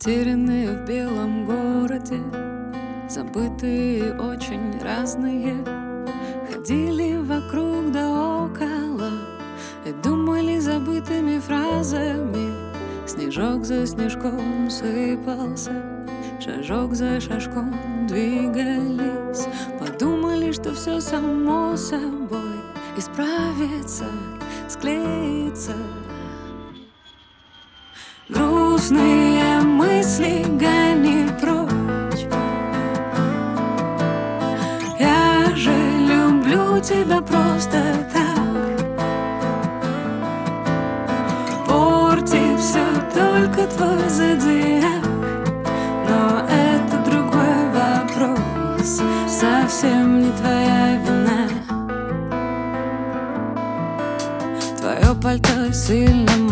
Затерянные в белом городе, забытые очень разные, ходили вокруг да около и думали забытыми фразами. Снежок за снежком сыпался, шажок за шажком двигались. Подумали, что все само собой исправится, склеится. Грустные мысли гони прочь. Я же люблю тебя просто так. Портит все только твой зодиак, но это другой вопрос, совсем не твоя вина. Твое пальто сильно